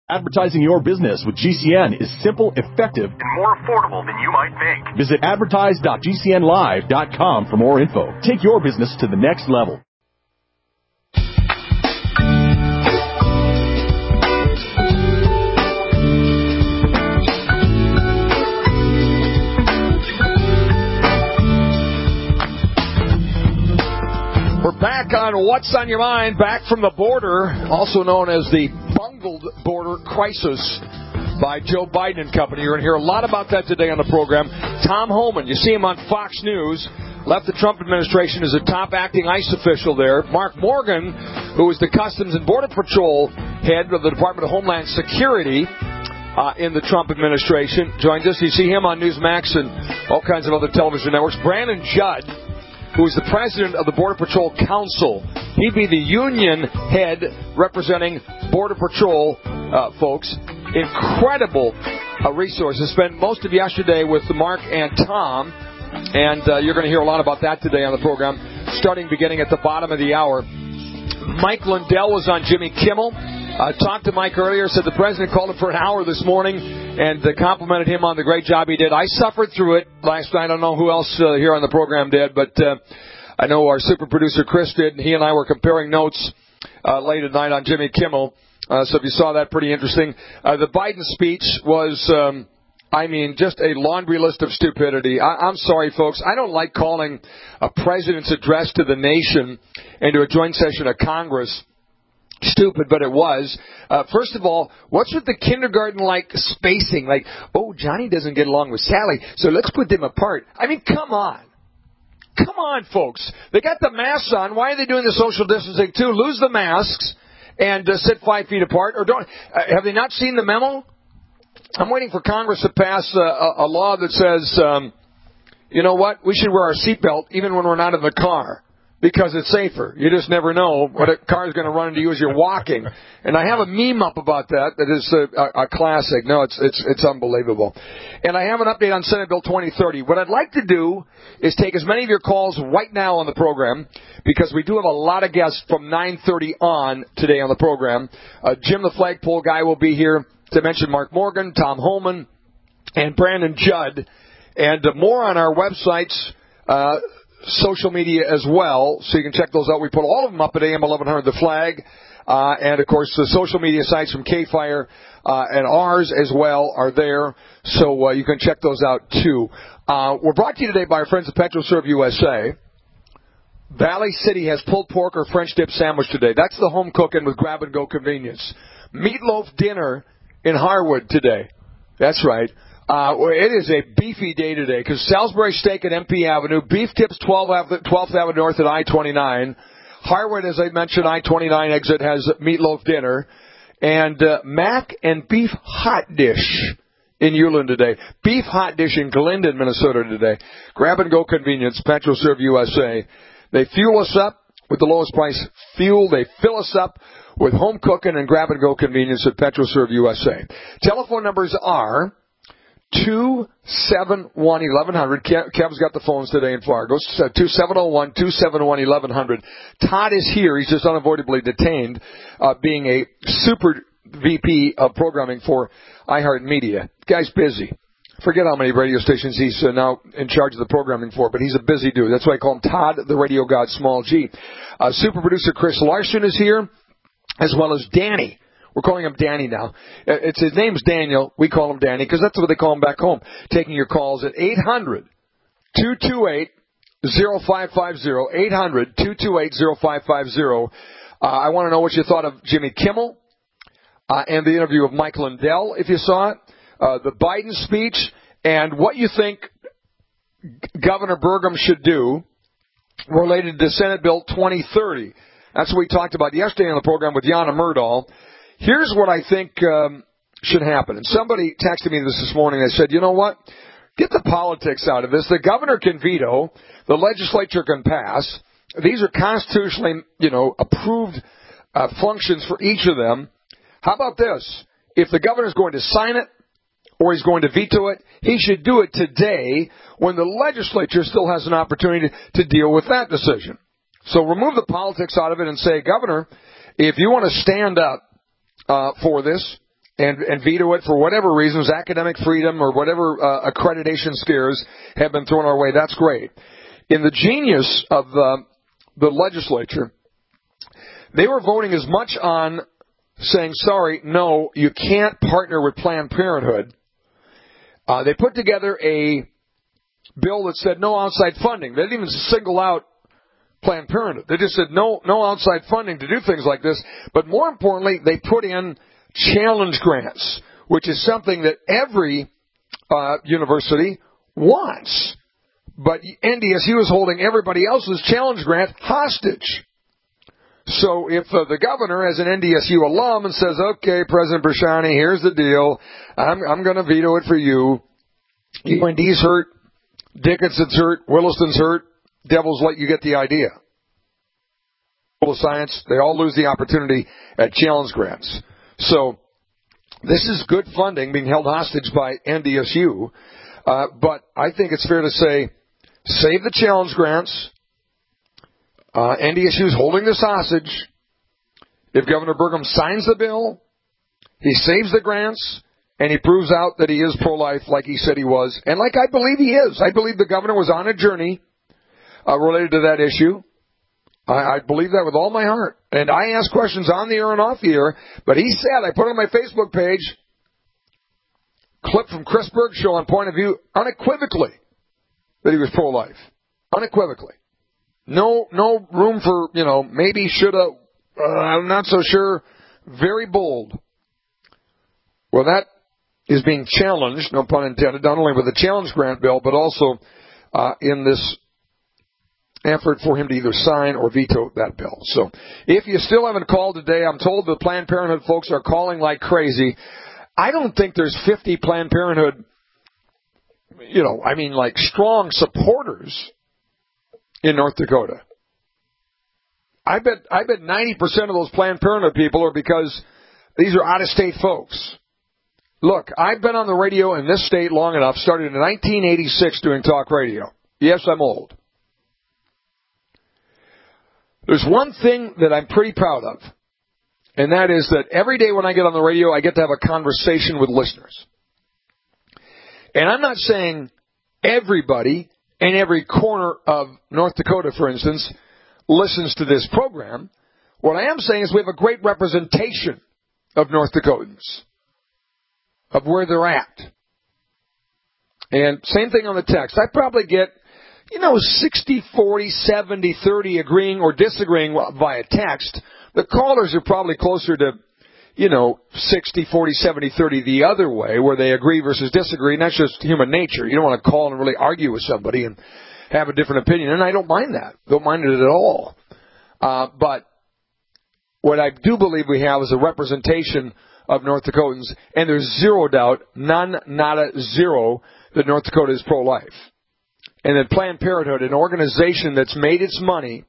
Advertising your business with GCN is simple, effective, and more affordable than you might think. Visit advertise.gcnlive.com for more info. Take your business to the next level. We're back on What's on Your Mind, back from the border, also known as the bungled border crisis by Joe Biden and company. You're going to hear a lot about that today on the program. Tom Homan, you see him on Fox News, left the Trump administration as a top acting ICE official there. Mark Morgan, who is the Customs and Border Patrol head of the Department of Homeland Security in the Trump administration, joins us. You see him on Newsmax and all kinds of other television networks. Brandon Judd, who is the president of the Border Patrol Council. He'd be the union head representing Border Patrol folks. Incredible resources. Spent most of yesterday with Mark and Tom, and you're going to hear a lot about that today on the program, beginning at the bottom of the hour. Mike Lindell was on Jimmy Kimmel. Talked to Mike earlier, said the president called him for an hour this morning and complimented him on the great job he did. I suffered through it last night. I don't know who else here on the program did, but I know our super producer Chris did. He and I were comparing notes late at night on Jimmy Kimmel. So if you saw that, pretty interesting. The Biden speech was, just a laundry list of stupidity. I'm sorry, folks. I don't like calling a president's address to the nation and to a joint session of Congress stupid, but it was. First of all, what's with the kindergarten-like spacing? Like, oh, Johnny doesn't get along with Sally, so let's put them apart. I mean, come on. Come on, folks. They got the masks on. Why are they doing the social distancing, too? Lose the masks and sit 5 feet apart. Or don't. Have they not seen the memo? I'm waiting for Congress to pass a law that says, you know what, we should wear our seatbelt even when we're not in the car. Because it's safer. You just never know what a car is going to run into you as you're walking. And I have a meme up about that is a classic. No, it's unbelievable. And I have an update on Senate Bill 2030. What I'd like to do is take as many of your calls right now on the program, because we do have a lot of guests from 9:30 on today on the program. Jim the Flagpole guy will be here, to mention Mark Morgan, Tom Homan, and Brandon Judd. And more on our websites, social media as well, so you can check those out. We put all of them up at AM 1100 The Flag, and of course the social media sites from K-Fire and ours as well are there, so you can check those out too. We're brought to you today by our friends at PetroServe USA. Valley City has pulled pork or French dip sandwich today. That's the home cooking with grab-and-go convenience. Meatloaf dinner in Harwood today. That's right. It is a beefy day today, because Salisbury Steak at MP Avenue, Beef Tips 12th Avenue North at I-29. Harwood, as I mentioned, I-29 exit has Meatloaf dinner. And Mac and Beef Hot Dish in Ulen today. Beef Hot Dish in Glendon, Minnesota today. Grab-and-go convenience, PetroServe USA. They fuel us up with the lowest price fuel. They fill us up with home cooking and grab-and-go convenience at PetroServe USA. Telephone numbers are 271-1100. Kev's got the phones today in Fargo. 2701-271-1100. Todd is here. He's just unavoidably detained, being a super VP of programming for iHeartMedia. Guy's busy. Forget how many radio stations he's now in charge of the programming for, but he's a busy dude. That's why I call him Todd, the Radio God, small g. Super producer Chris Larson is here, as well as Danny. We're calling him Danny now. His name's Daniel. We call him Danny because that's what they call him back home. Taking your calls at 800-228-0550. 800-228-0550. I want to know what you thought of Jimmy Kimmel and the interview of Mike Lindell, if you saw it, the Biden speech, and what you think Governor Burgum should do related to Senate Bill 2030. That's what we talked about yesterday on the program with Yana Myrdal. Here's what I think should happen. And somebody texted me this morning. They said, you know what? Get the politics out of this. The governor can veto. The legislature can pass. These are constitutionally, approved functions for each of them. How about this? If the governor's going to sign it or he's going to veto it, he should do it today when the legislature still has an opportunity to deal with that decision. So remove the politics out of it and say, Governor, if you want to stand up for this, and veto it for whatever reasons, academic freedom or whatever accreditation scares have been thrown our way. That's great. In the genius of the legislature, they were voting as much on saying, sorry, no, you can't partner with Planned Parenthood. They put together a bill that said no outside funding. They didn't even single out Planned Parenthood. They just said no outside funding to do things like this. But more importantly, they put in challenge grants, which is something that every university wants. But NDSU is holding everybody else's challenge grant hostage. So if the governor has an NDSU alum and says, okay, President Brashani, here's the deal. I'm going to veto it for you. UND's hurt. Dickinson's hurt. Williston's hurt. Devils let you get the idea. School of Science, they all lose the opportunity at challenge grants. So this is good funding being held hostage by NDSU. But I think it's fair to say, save the challenge grants. NDSU is holding this hostage. If Governor Burgum signs the bill, he saves the grants, and he proves out that he is pro-life like he said he was, and like I believe he is. I believe the governor was on a journey related to that issue. I believe that with all my heart. And I ask questions on the air and off the air, but he said, I put it on my Facebook page, clip from Chris Berg's show on Point of View, unequivocally that he was pro-life. Unequivocally. No room for, maybe, shoulda, I'm not so sure. Very bold. Well, that is being challenged, no pun intended, not only with the challenge grant bill, but also in this effort for him to either sign or veto that bill. So if you still haven't called today, I'm told the Planned Parenthood folks are calling like crazy. I don't think there's 50 Planned Parenthood, strong supporters in North Dakota. I bet 90% of those Planned Parenthood people are because these are out-of-state folks. Look, I've been on the radio in this state long enough, started in 1986 doing talk radio. Yes, I'm old. There's one thing that I'm pretty proud of, and that is that every day when I get on the radio, I get to have a conversation with listeners. And I'm not saying everybody in every corner of North Dakota, for instance, listens to this program. What I am saying is we have a great representation of North Dakotans, of where they're at. And same thing on the text. I probably get 60-40, 70-30 agreeing or disagreeing via text. The callers are probably closer to, 60-40, 70-30 the other way, where they agree versus disagree, and that's just human nature. You don't want to call and really argue with somebody and have a different opinion, and I don't mind that. Don't mind it at all. But what I do believe we have is a representation of North Dakotans, and there's zero doubt, none, nada, zero, that North Dakota is pro-life. And that Planned Parenthood, an organization that's made its money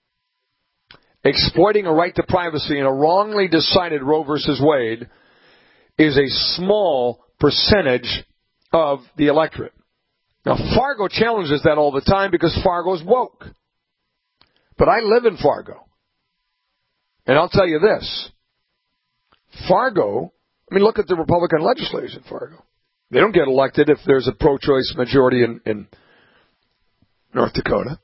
exploiting a right to privacy in a wrongly decided Roe versus Wade, is a small percentage of the electorate. Now, Fargo challenges that all the time because Fargo's woke. But I live in Fargo. And I'll tell you this. Fargo, look at the Republican legislators in Fargo. They don't get elected if there's a pro-choice majority in North Dakota.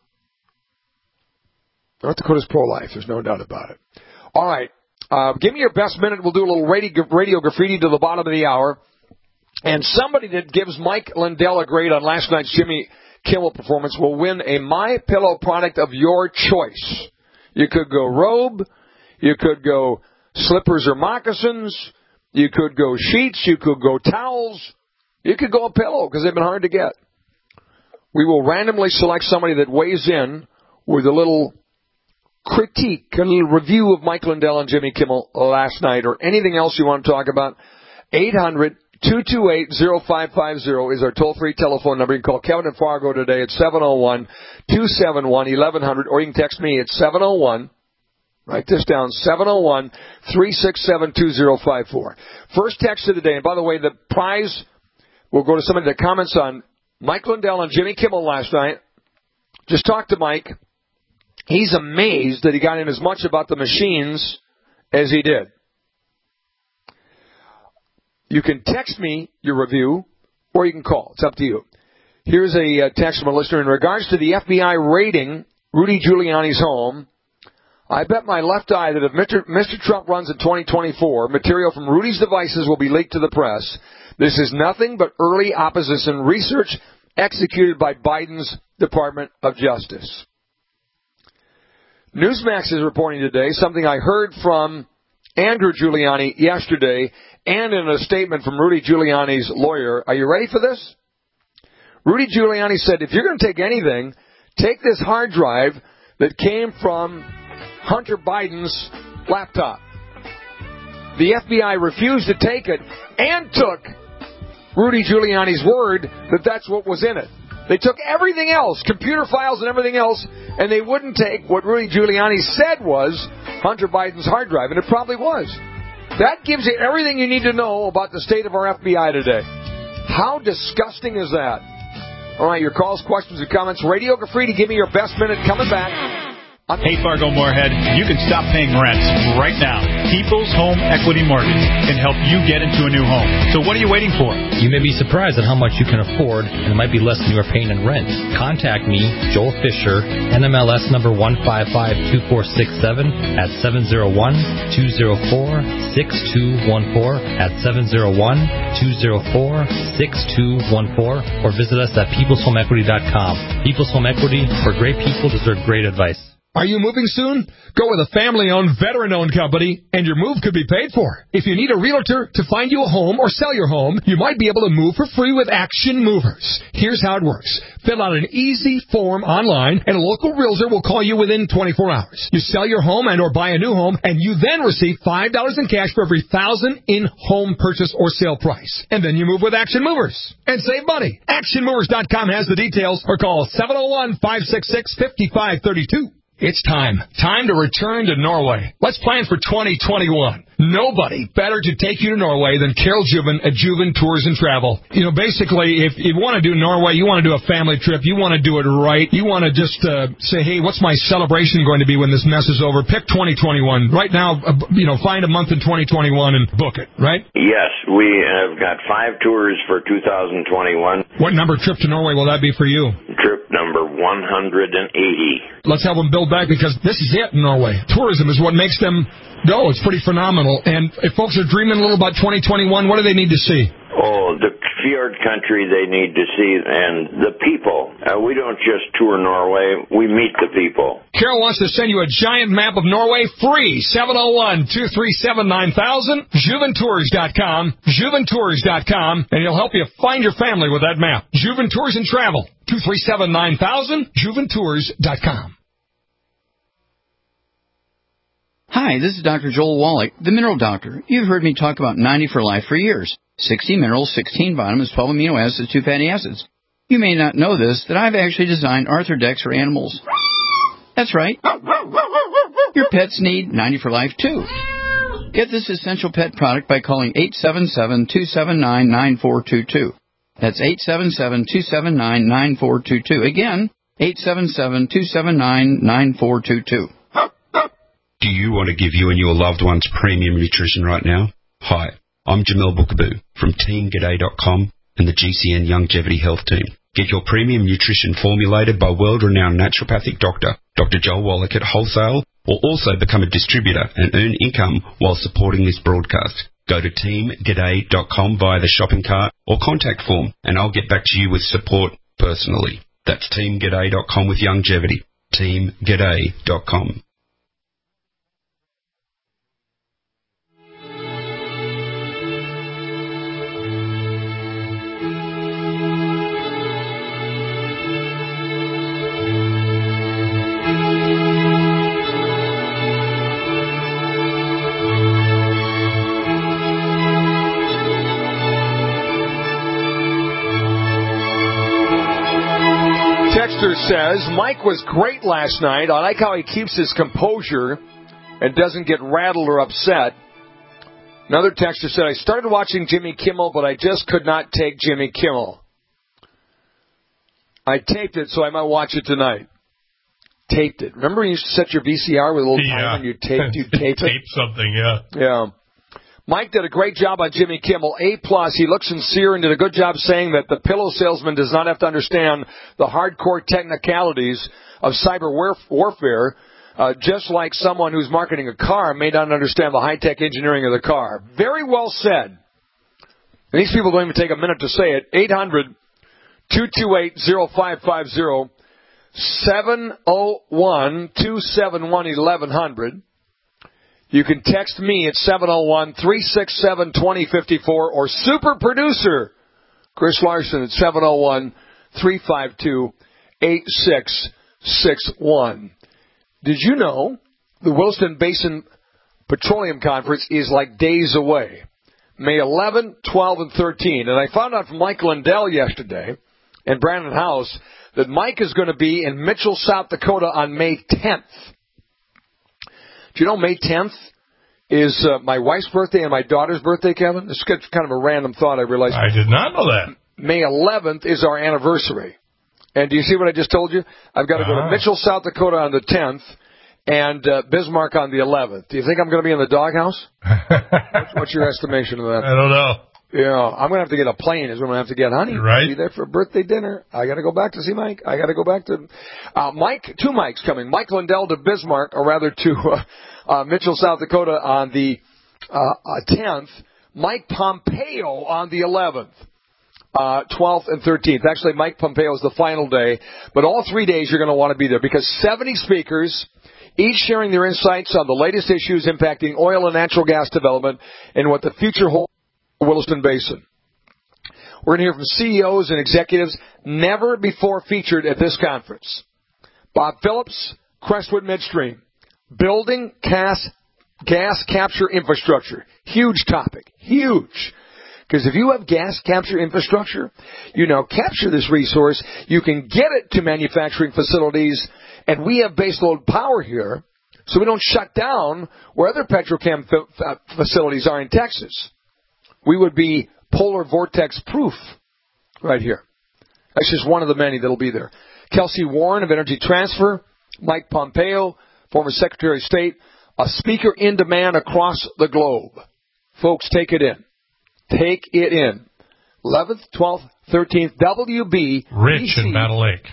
North Dakota's pro-life. There's no doubt about it. All right. Give me your best minute. We'll do a little radio graffiti to the bottom of the hour. And somebody that gives Mike Lindell a grade on last night's Jimmy Kimmel performance will win a MyPillow product of your choice. You could go robe. You could go slippers or moccasins. You could go sheets. You could go towels. You could go a pillow because they've been hard to get. We will randomly select somebody that weighs in with a little critique, a little review of Mike Lindell and Jimmy Kimmel last night, or anything else you want to talk about. 800-228-0550 is our toll-free telephone number. You can call Kevin in Fargo today at 701-271-1100, or you can text me at 701. Write this down, 701-367-2054. First text of the day, and by the way, the prize will go to somebody that comments on Mike Lindell and Jimmy Kimmel last night. Just talk to Mike. He's amazed that he got in as much about the machines as he did. You can text me your review, or you can call. It's up to you. Here's a text from a listener. In regards to the FBI raiding Rudy Giuliani's home, I bet my left eye that if Mr. Trump runs in 2024, material from Rudy's devices will be leaked to the press. This is nothing but early opposition research executed by Biden's Department of Justice. Newsmax is reporting today something I heard from Andrew Giuliani yesterday and in a statement from Rudy Giuliani's lawyer. Are you ready for this? Rudy Giuliani said, if you're going to take anything, take this hard drive that came from Hunter Biden's laptop. The FBI refused to take it and took Rudy Giuliani's word that that's what was in it. They took everything else, computer files and everything else, and they wouldn't take what Rudy Giuliani said was Hunter Biden's hard drive, and it probably was. That gives you everything you need to know about the state of our FBI today. How disgusting is that? All right, your calls, questions, and comments. Radio Graffiti, give me your best minute coming back. Hey, Fargo Moorhead, you can stop paying rent right now. People's Home Equity Mortgage can help you get into a new home. So what are you waiting for? You may be surprised at how much you can afford, and it might be less than you are paying in rent. Contact me, Joel Fisher, NMLS number 1552467 at 701-204-6214 at 701-204-6214, or visit us at peopleshomeequity.com. People's Home Equity, where great people deserve great advice. Are you moving soon? Go with a family-owned, veteran-owned company, and your move could be paid for. If you need a realtor to find you a home or sell your home, you might be able to move for free with Action Movers. Here's how it works. Fill out an easy form online, and a local realtor will call you within 24 hours. You sell your home and or buy a new home, and you then receive $5 in cash for every $1,000 in home purchase or sale price. And then you move with Action Movers and save money. ActionMovers.com has the details, or call 701-566-5532. It's time. Time to return to Norway. Let's plan for 2021. Nobody better to take you to Norway than Carol Juven at Juven Tours and Travel. You know, basically, if you want to do Norway, you want to do a family trip, you want to do it right, you want to just say, hey, what's my celebration going to be when this mess is over? Pick 2021. Right now, find a month in 2021 and book it, right? Yes, we have got 5 tours for 2021. What number trip to Norway will that be for you? Trip number 180. Let's help them build back, because this is it in Norway. Tourism is what makes them go. It's pretty phenomenal. And if folks are dreaming a little about 2021, what do they need to see? Oh, the fjord country they need to see, and the people. We don't just tour Norway, we meet the people. Carol wants to send you a giant map of Norway free. 701-237-9000, JuvenTours.com, JuvenTours.com, and he'll help you find your family with that map. Juven Tours and Travel, 237-9000, JuvenTours.com. Hi, this is Dr. Joel Wallach, the Mineral Doctor. You've heard me talk about 90 for Life for years. 60 minerals, 16 vitamins, 12 amino acids, 2 fatty acids. You may not know this, that I've actually designed Arthrodex for animals. That's right. Your pets need 90 for Life, too. Get this essential pet product by calling 877-279-9422. That's 877-279-9422. Again, 877-279-9422. Do you want to give you and your loved ones premium nutrition right now? Hi, I'm Jamel Bookaboo from TeamGaday.com and the GCN Longevity Health Team. Get your premium nutrition formulated by world-renowned naturopathic doctor, Dr. Joel Wallach at wholesale, or also become a distributor and earn income while supporting this broadcast. Go to TeamGaday.com via the shopping cart or contact form, and I'll get back to you with support personally. That's TeamGaday.com with longevity. TeamGaday.com. Texter says, Mike was great last night. I like how he keeps his composure and doesn't get rattled or upset. Another texter said, I started watching Jimmy Kimmel, but I just could not take Jimmy Kimmel. I taped it, so I might watch it tonight. Taped it. Remember when you used to set your VCR with a little timer and you'd tape it? Tape something, yeah. Yeah. Mike did a great job on Jimmy Kimmel, A+. He looked sincere and did a good job saying that the pillow salesman does not have to understand the hardcore technicalities of cyber warfare, just like someone who's marketing a car may not understand the high-tech engineering of the car. Very well said. And these people don't even take a minute to say it. 800-228-0550, 701-271-1100. You can text me at 701-367-2054 or super producer Chris Larson at 701-352-8661. Did you know the Williston Basin Petroleum Conference is like days away? May 11, 12, and 13. And I found out from Mike Lindell yesterday and Brandon House that Mike is going to be in Mitchell, South Dakota on May 10th. Do you know May 10th is my wife's birthday and my daughter's birthday, Kevin? This is kind of a random thought, I realized. I did not know that. May 11th is our anniversary. And do you see what I just told you? I've got to go to Mitchell, South Dakota on the 10th and Bismarck on the 11th. Do you think I'm going to be in the doghouse? What's your estimation of that? I don't know. Yeah, I'm going to have to get a plane is what I'm going to have to get. Honey, right? Be there for a birthday dinner. I got to go back to see Mike. I got to go back to Mike. 2 Mikes coming. Mike Lindell to Bismarck, or rather to Mitchell, South Dakota on the 10th. Mike Pompeo on the 11th. 12th and 13th. Actually, Mike Pompeo is the final day, but all 3 days you're going to want to be there because 70 speakers, each sharing their insights on the latest issues impacting oil and natural gas development and what the future holds for the Williston Basin. We're going to hear from CEOs and executives never before featured at this conference. Bob Phillips, Crestwood Midstream, building gas capture infrastructure. Huge topic. Huge. Because if you have gas capture infrastructure, you now capture this resource, you can get it to manufacturing facilities, and we have baseload power here, so we don't shut down where other petrochem facilities are in Texas. We would be polar vortex proof right here. That's just one of the many that will be there. Kelsey Warren of Energy Transfer, Mike Pompeo, former Secretary of State, a speaker in demand across the globe. Folks, take it in. Take it in. 11th, 12th, 13th, WB. Rich in Battle Lake.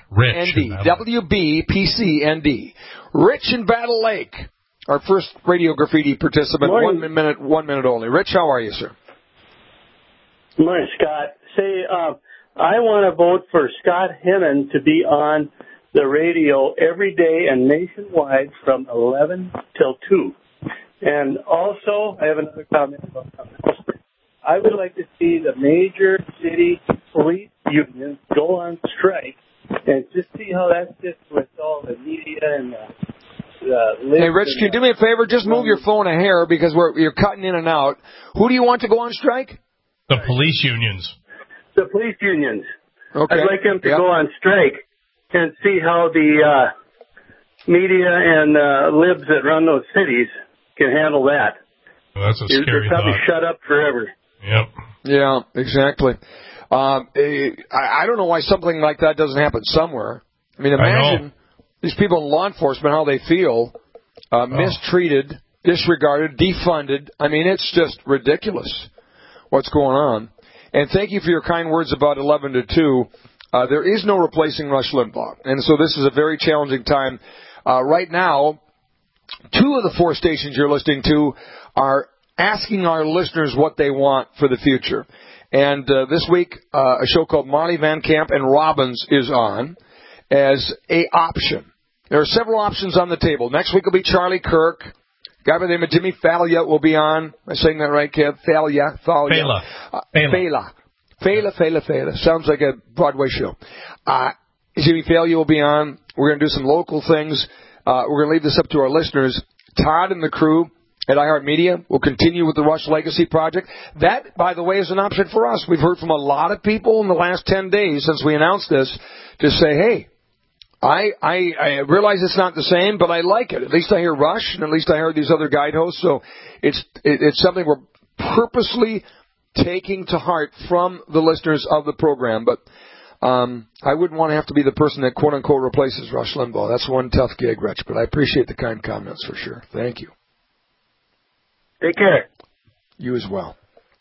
WBPCND. Rich in Battle Lake. Our first Radio Graffiti participant. Morning. 1 minute only. Rich, how are you, sir? Morning, Scott. Say, I want to vote for Scott Hennon to be on the radio every day and nationwide from 11 till 2. And also, I have another comment about something else. I would like to see the major city police unions go on strike and just see how that fits with all the media and Hey, Rich, can you do me a favor? Just move your phone a hair because you're cutting in and out. Who do you want to go on strike? The police unions. The police unions. Okay. I'd like them to go on strike and see how the media and libs that run those cities can handle that. Well, that's a scary They're probably thought. shut up forever. Yep. Yeah, exactly. I don't know why something like that doesn't happen somewhere. I mean, imagine these people in law enforcement, how they feel, mistreated, disregarded, defunded. I mean, it's just ridiculous what's going on. And thank you for your kind words about 11 to 2. There is no replacing Rush Limbaugh. And so this is a very challenging time. Right now, 2 of the 4 stations you're listening to are asking our listeners what they want for the future. And this week, a show called Marley Van Camp and Robbins is on as a option. There are several options on the table. Next week will be Charlie Kirk. A guy by the name of Jimmy Failla will be on. Am I saying that right, Kev? Failla. Sounds like a Broadway show. Jimmy Failla will be on. We're going to do some local things. We're going to leave this up to our listeners. Todd and the crew at iHeartMedia will continue with the Rush Legacy Project. That, by the way, is an option for us. We've heard from a lot of people in the last 10 days since we announced this to say, hey, I realize it's not the same, but I like it. At least I hear Rush, and at least I heard these other guide hosts. So it's something we're purposely taking to heart from the listeners of the program. But I wouldn't want to have to be the person that, quote-unquote, replaces Rush Limbaugh. That's one tough gig, Rich, but I appreciate the kind comments for sure. Thank you. Take care. You as well.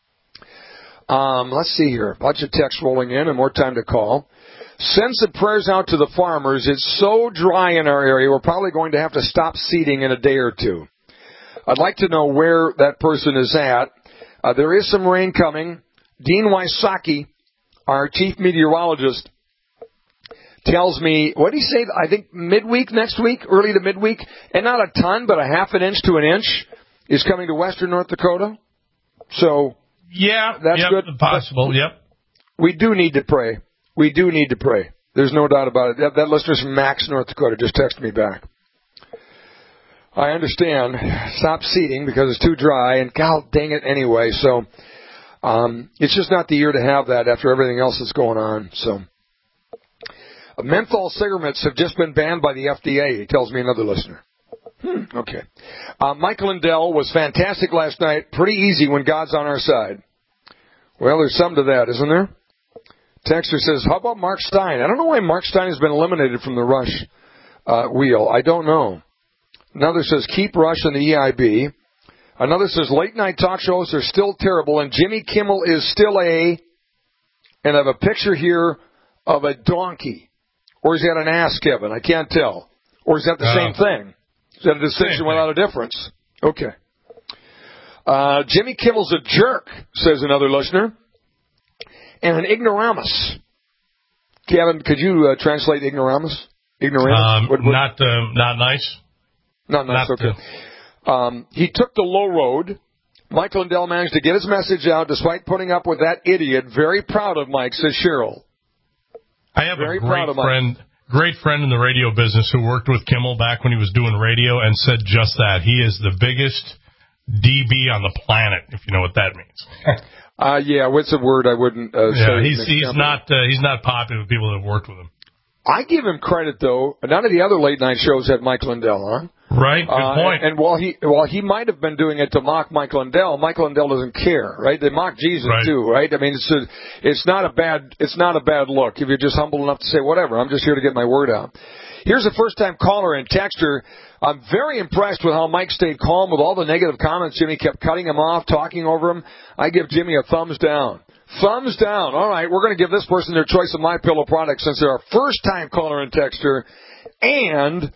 Let's see here. A bunch of texts rolling in and more time to call. Send some prayers out to the farmers. It's so dry in our area, we're probably going to have to stop seeding in a day or two. I'd like to know where that person is at. There is some rain coming. Dean Wysocki, our chief meteorologist, tells me, what did he say? I think midweek next week, early to midweek, and not a ton, but a half an inch to an inch is coming to western North Dakota. So, yeah, that's good. Possible, yep. We do need to pray. We do need to pray. There's no doubt about it. That listener's from Max, North Dakota, just texted me back. I understand. Stop seeding because it's too dry, and God dang it anyway. So it's just not the year to have that after everything else that's going on. So menthol cigarettes have just been banned by the FDA, he tells me another listener. Okay. Mike Lindell was fantastic last night. Pretty easy when God's on our side. Well, there's some to that, isn't there? Texter says, how about Mark Stein? I don't know why Mark Stein has been eliminated from the Rush wheel. I don't know. Another says, keep Rush in the EIB. Another says, late night talk shows are still terrible, and Jimmy Kimmel is still and I have a picture here of a donkey. Or is that an ass, Kevin? I can't tell. Or is that the same thing? Is that a distinction without a difference? Okay. Jimmy Kimmel's a jerk, says another listener. And an ignoramus. Kevin, could you translate ignoramus? Ignoramus? Not nice. Not nice, okay. He took the low road. Mike Lindell managed to get his message out despite putting up with that idiot. Very proud of Mike, says Cheryl. I have a great friend in the radio business who worked with Kimmel back when he was doing radio and said just that. He is the biggest DB on the planet, if you know what that means. Yeah, what's a word I wouldn't say? He's not popular with people that have worked with him. I give him credit, though. None of the other late night shows had Mike Lindell on. Right, good point. And while he might have been doing it to mock Mike Lindell doesn't care, right? They mock Jesus too, right? I mean, it's not a bad look if you're just humble enough to say whatever. I'm just here to get my word out. Here's a first-time caller and texter. I'm very impressed with how Mike stayed calm with all the negative comments. Jimmy kept cutting him off, talking over him. I give Jimmy a thumbs down. Thumbs down. All right, we're going to give this person their choice of MyPillow products since they're our first-time caller and texter, and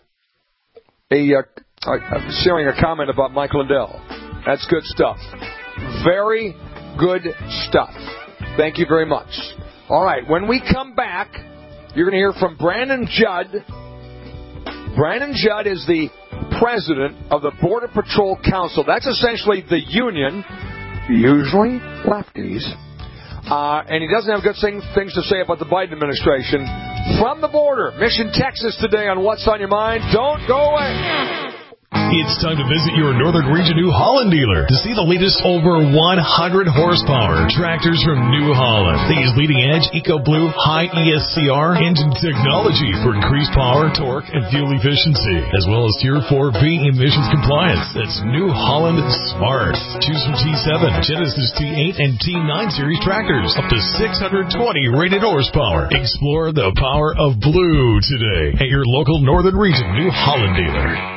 sharing a comment about Mike Lindell. That's good stuff. Very good stuff. Thank you very much. All right, when we come back, you're going to hear from Brandon Judd. Brandon Judd is the president of the Border Patrol Council. That's essentially the union, usually lefties. And he doesn't have good things to say about the Biden administration. From the border, Mission, Texas today on What's on Your Mind. Don't go away. It's time to visit your Northern Region New Holland dealer to see the latest over 100 horsepower tractors from New Holland. They use leading-edge EcoBlue high ESCR engine technology for increased power, torque, and fuel efficiency, as well as Tier 4B emissions compliance. That's New Holland Smart. Choose from T7, Genesis T8, and T9 series tractors, up to 620 rated horsepower. Explore the power of blue today at your local Northern Region New Holland dealer.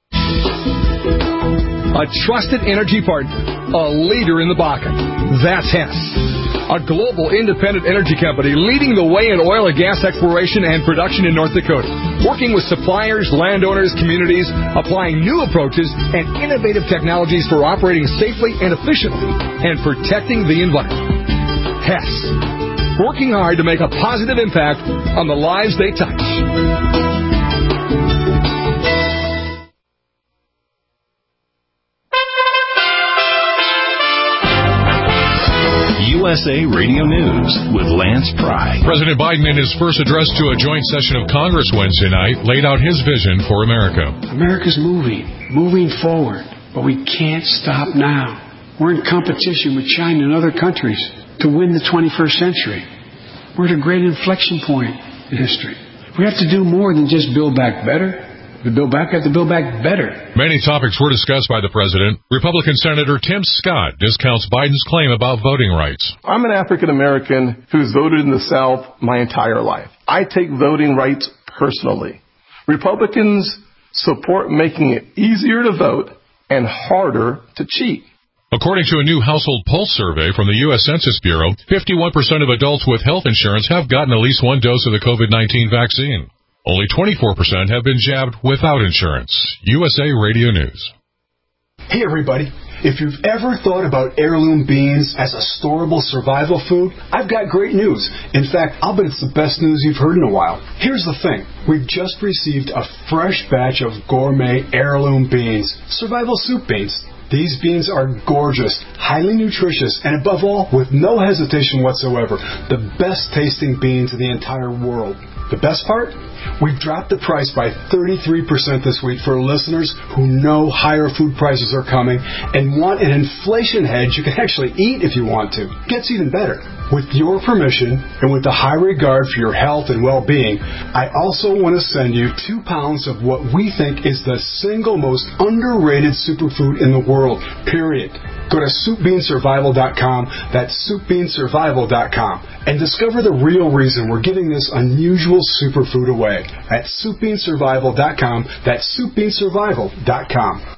A trusted energy partner, a leader in the Bakken. That's Hess, a global independent energy company leading the way in oil and gas exploration and production in North Dakota, working with suppliers, landowners, communities, applying new approaches and innovative technologies for operating safely and efficiently and protecting the environment. Hess, working hard to make a positive impact on the lives they touch. USA Radio News with Lance Pry. President Biden, in his first address to a joint session of Congress Wednesday night, laid out his vision for America. America's moving forward, but we can't stop now. We're in competition with China and other countries to win the 21st century. We're at a great inflection point in history. We have to do more than just build back better. We have to build back better. Many topics were discussed by the president. Republican Senator Tim Scott discounts Biden's claim about voting rights. I'm an African American who's voted in the South my entire life. I take voting rights personally. Republicans support making it easier to vote and harder to cheat. According to a new household pulse survey from the U.S. Census Bureau, 51% of adults with health insurance have gotten at least one dose of the COVID-19 vaccine. Only 24% have been jabbed without insurance. USA Radio News. Hey, everybody. If you've ever thought about heirloom beans as a storable survival food, I've got great news. In fact, I'll bet it's the best news you've heard in a while. Here's the thing. We've just received a fresh batch of gourmet heirloom beans, survival soup beans. These beans are gorgeous, highly nutritious, and above all, with no hesitation whatsoever, the best tasting beans in the entire world. The best part? We've dropped the price by 33% this week for listeners who know higher food prices are coming and want an inflation hedge you can actually eat if you want to. Gets even better. With your permission and with the high regard for your health and well-being, I also want to send you 2 pounds of what we think is the single most underrated superfood in the world, period. Go to SoupBeanSurvival.com, that's SoupBeanSurvival.com, and discover the real reason we're giving this unusual superfood away at SoupBeanSurvival.com, that's SoupBeanSurvival.com.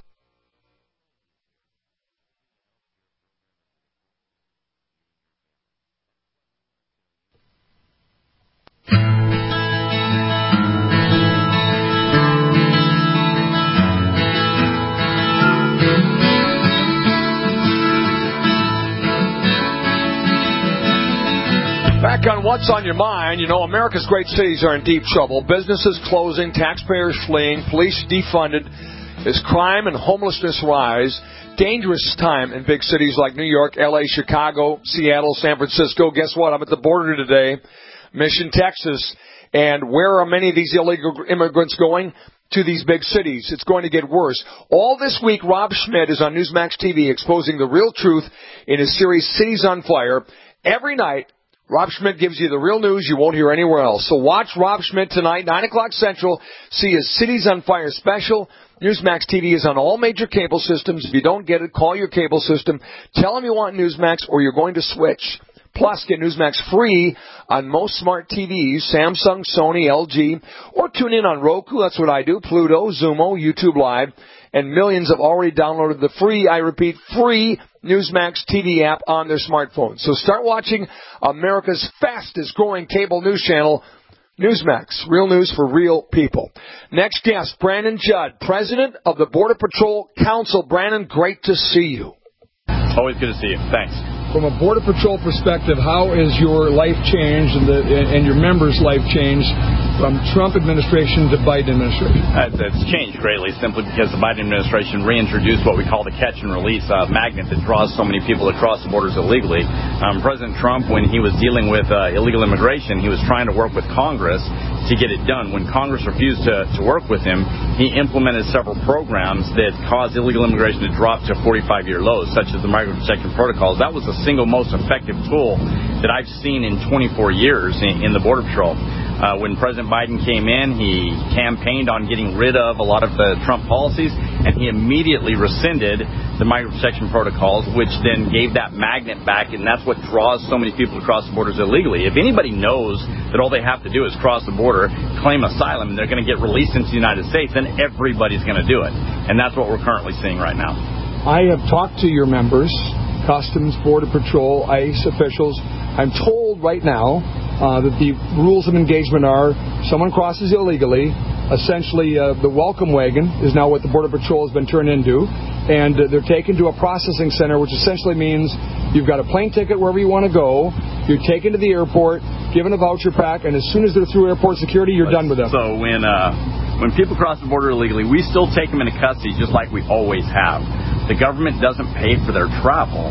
Back on What's on Your Mind, you know, America's great cities are in deep trouble. Businesses closing, taxpayers fleeing, police defunded as crime and homelessness rise. Dangerous time in big cities like New York, L.A., Chicago, Seattle, San Francisco. Guess what? I'm at the border today, Mission, Texas. And where are many of these illegal immigrants going? To these big cities. It's going to get worse. All this week, Rob Schmidt is on Newsmax TV exposing the real truth in his series Cities on Fire. Every night, Rob Schmidt gives you the real news you won't hear anywhere else. So watch Rob Schmidt tonight, 9 o'clock Central. See his Cities on Fire special. Newsmax TV is on all major cable systems. If you don't get it, call your cable system. Tell them you want Newsmax or you're going to switch. Plus, get Newsmax free on most smart TVs, Samsung, Sony, LG, or tune in on Roku. That's what I do. Pluto, Zumo, YouTube Live. And millions have already downloaded the free, I repeat, free Newsmax TV app on their smartphones. So start watching America's fastest growing cable news channel, Newsmax. Real news for real people. Next guest, Brandon Judd, President of the Border Patrol Council. Brandon, great to see you. Always good to see you. Thanks. From a Border Patrol perspective, how is your life changed and your members' life changed from Trump administration to Biden administration? It's changed greatly simply because the Biden administration reintroduced what we call the catch and release magnet that draws so many people across the borders illegally. President Trump, when he was dealing with illegal immigration, he was trying to work with Congress to get it done. When Congress refused to work with him, he implemented several programs that caused illegal immigration to drop to 45-year lows, such as the Migrant Protection Protocols. That was the single most effective tool that I've seen in 24 years in the Border Patrol. When President Biden came in, he campaigned on getting rid of a lot of the Trump policies, and he immediately rescinded the Migrant Protection Protocols, which then gave that magnet back, and that's what draws so many people across the borders illegally. If anybody knows that all they have to do is cross the border, claim asylum, and they're going to get released into the United States, then everybody's going to do it. And that's what we're currently seeing right now. I have talked to your members, Customs, Border Patrol, ICE officials. I'm told right now that the rules of engagement are someone crosses illegally, essentially the welcome wagon is now what the Border Patrol has been turned into, and they're taken to a processing center, which essentially means you've got a plane ticket wherever you want to go, you're taken to the airport, given a voucher pack, and as soon as they're through airport security, you're done with them. So when people cross the border illegally, we still take them into custody just like we always have. The government doesn't pay for their travel.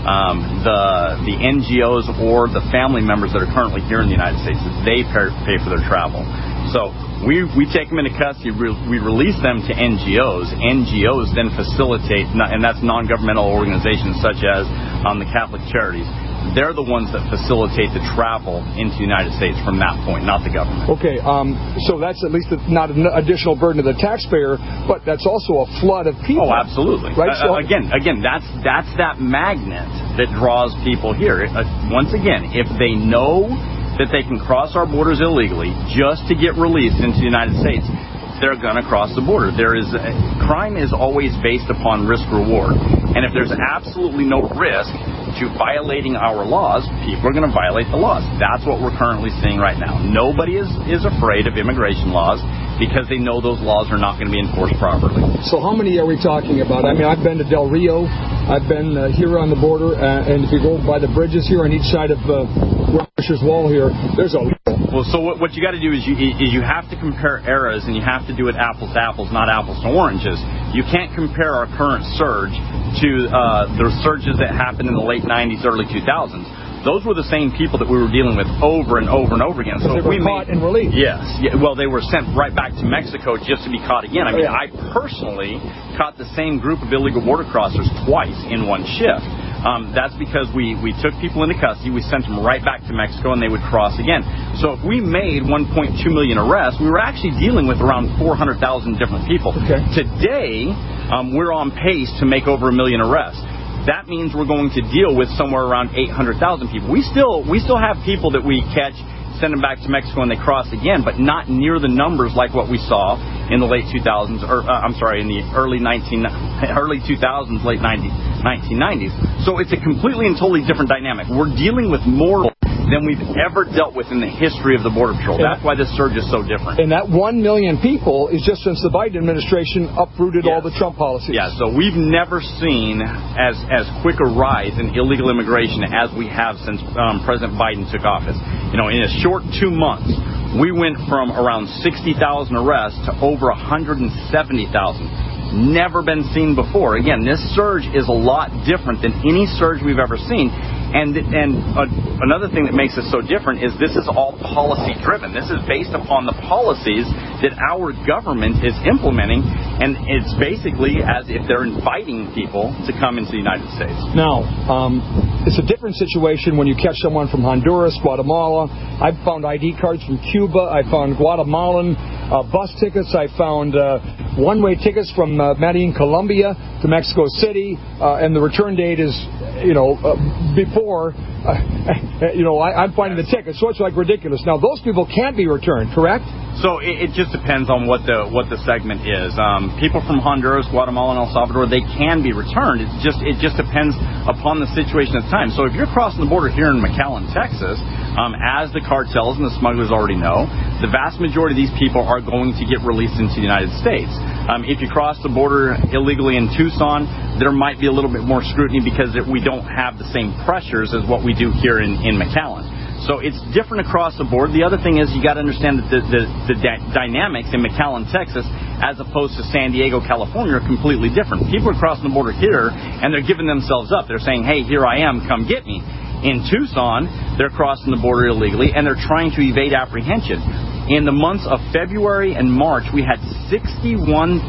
The NGOs or the family members that are currently here in the United States, they pay for their travel. So we take them into custody, we release them to NGOs. NGOs then facilitate, and that's non-governmental organizations such as the Catholic Charities. They're the ones that facilitate the travel into the United States from that point, not the government. Okay, so that's at least not an additional burden to the taxpayer, but that's also a flood of people. Oh, absolutely. Right? Again, that's that magnet that draws people here. Once again, if they know that they can cross our borders illegally just to get released into the United States, they're going to cross the border. There is crime is always based upon risk-reward. And if there's absolutely no risk to violating our laws, people are going to violate the laws. That's what we're currently seeing right now. Nobody is afraid of immigration laws because they know those laws are not going to be enforced properly. So how many are we talking about? I mean, I've been to Del Rio. I've been here on the border. And if you go by the bridges here on each side of Fisher's Wall here, there's a... Well, so what you got to do is you have to compare eras, and you have to do it apples to apples, not apples to oranges. You can't compare our current surge to the surges that happened in the late 90s, early 2000s. Those were the same people that we were dealing with over and over and over again. So they were caught and released. Yes. Yeah, well, they were sent right back to Mexico just to be caught again. I mean, I personally caught the same group of illegal border crossers twice in one shift. That's because we took people into custody, we sent them right back to Mexico, and they would cross again. So if we made 1.2 million arrests, we were actually dealing with around 400,000 different people. Okay. Today, we're on pace to make over 1 million arrests. That means we're going to deal with somewhere around 800,000 people. We still have people that we catch, send them back to Mexico, and they cross again, but not near the numbers like what we saw in the late 2000s, in the early 2000s, late 1990s. So it's a completely and totally different dynamic. We're dealing with more than we've ever dealt with in the history of the Border Patrol. That's why this surge is so different. And that 1 million people is just since the Biden administration uprooted all the Trump policies. Yeah, so we've never seen as quick a rise in illegal immigration as we have since President Biden took office. You know, in a short 2 months, we went from around 60,000 arrests to over 170,000. Never been seen before. Again, this surge is a lot different than any surge we've ever seen. And another thing that makes it so different is this is all policy driven. This is based upon the policies that our government is implementing, and it's basically as if they're inviting people to come into the United States. Now, it's a different situation when you catch someone from Honduras, Guatemala. I've found ID cards from Cuba. I found Guatemalan bus tickets. I found one-way tickets from Medellin, Colombia to Mexico City, and the return date is, before, I'm finding the tickets, so it's like ridiculous. Now, those people can't be returned, correct? So it just depends on what the segment is. People from Honduras, Guatemala, and El Salvador, they can be returned. It just depends upon the situation at the time. So if you're crossing the border here in McAllen, Texas, as the cartels and the smugglers already know, the vast majority of these people are going to get released into the United States. If you cross the border illegally in Tucson, there might be a little bit more scrutiny because we don't have the same pressures as what we do here in McAllen. So it's different across the board. The other thing is you got to understand that the dynamics in McAllen, Texas, as opposed to San Diego, California, are completely different. People are crossing the border here, and they're giving themselves up. They're saying, hey, here I am, come get me. In Tucson, they're crossing the border illegally, and they're trying to evade apprehension. In the months of February and March, we had 61,000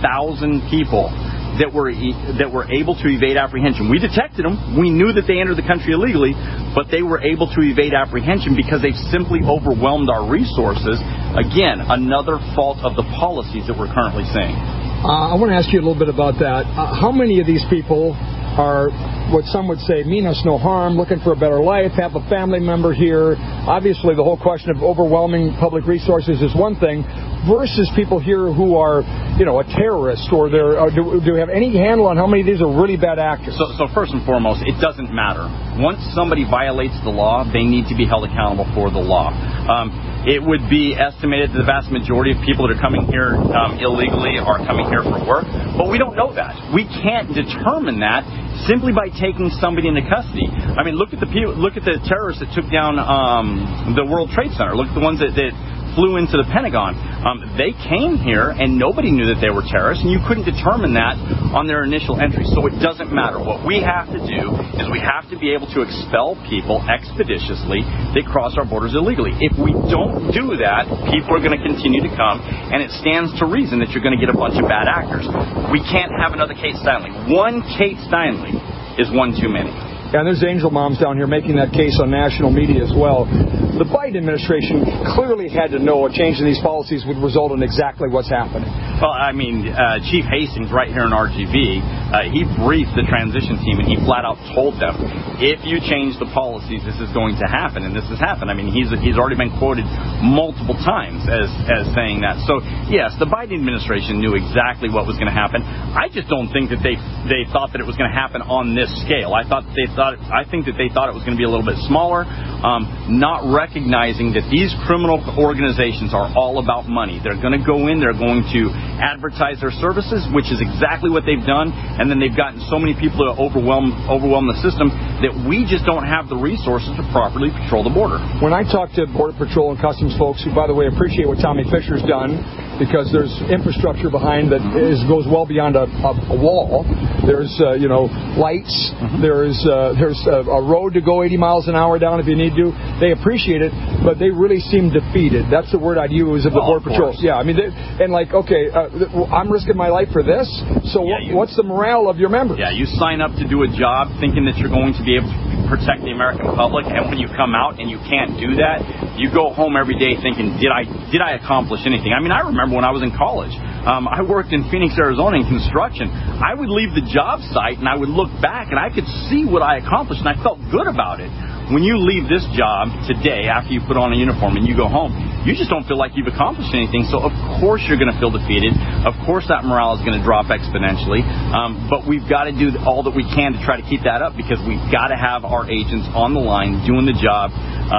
people that were able to evade apprehension. We detected them. We knew that they entered the country illegally, but they were able to evade apprehension because they've simply overwhelmed our resources. Again, another fault of the policies that we're currently seeing. I want to ask you a little bit about that. How many of these people are what some would say mean us no harm, looking for a better life, have a family member here? Obviously, the whole question of overwhelming public resources is one thing, versus people here who are, a terrorist, or do we have any handle on how many of these are really bad actors? So first and foremost, it doesn't matter. Once somebody violates the law, they need to be held accountable for the law. It would be estimated that the vast majority of people that are coming here illegally are coming here for work, but we don't know that. We can't determine that simply by taking somebody into custody. I mean, look at the terrorists that took down the World Trade Center. Look at the ones that flew into the Pentagon. They came here and nobody knew that they were terrorists, and you couldn't determine that on their initial entry. So it doesn't matter. What we have to do is we have to be able to expel people expeditiously that cross our borders illegally. If we don't do that, people are going to continue to come, and it stands to reason that you're going to get a bunch of bad actors. We can't have another Kate Steinle. One Kate Steinle is one too many. And there's angel moms down here making that case on national media as well. The Biden administration clearly had to know a change in these policies would result in exactly what's happening. Well, I mean, Chief Hastings, right here in RGV, he briefed the transition team, and he flat out told them, if you change the policies, this is going to happen, and this has happened. I mean, he's already been quoted multiple times as saying that. So, yes, the Biden administration knew exactly what was going to happen. I just don't think that they thought that it was going to happen on this scale. I think that they thought it was going to be a little bit smaller, not recognizing that these criminal organizations are all about money. They're going to go in, they're going to advertise their services, which is exactly what they've done, and then they've gotten so many people to overwhelm the system that we just don't have the resources to properly patrol the border. When I talk to Border Patrol and Customs folks, who, by the way, appreciate what Tommy Fisher's done, because there's infrastructure behind that goes well beyond a wall. There's lights. There's a road to go 80 miles an hour down if you need to. They appreciate it, but they really seem defeated. That's the word I'd use of the Border Patrol. Yeah, I mean, I'm risking my life for this. So what's the morale of your members? Yeah, you sign up to do a job thinking that you're going to be able to protect the American public, and when you come out and you can't do that, you go home every day thinking, did I accomplish anything? I mean, I remember when I was in college, I worked in Phoenix, Arizona in construction. I would leave the job site and I would look back and I could see what I accomplished, and I felt good about it. When you leave this job today after you put on a uniform and you go home, you just don't feel like you've accomplished anything. So, of course, you're going to feel defeated. Of course, that morale is going to drop exponentially. But we've got to do all that we can to try to keep that up, because we've got to have our agents on the line doing the job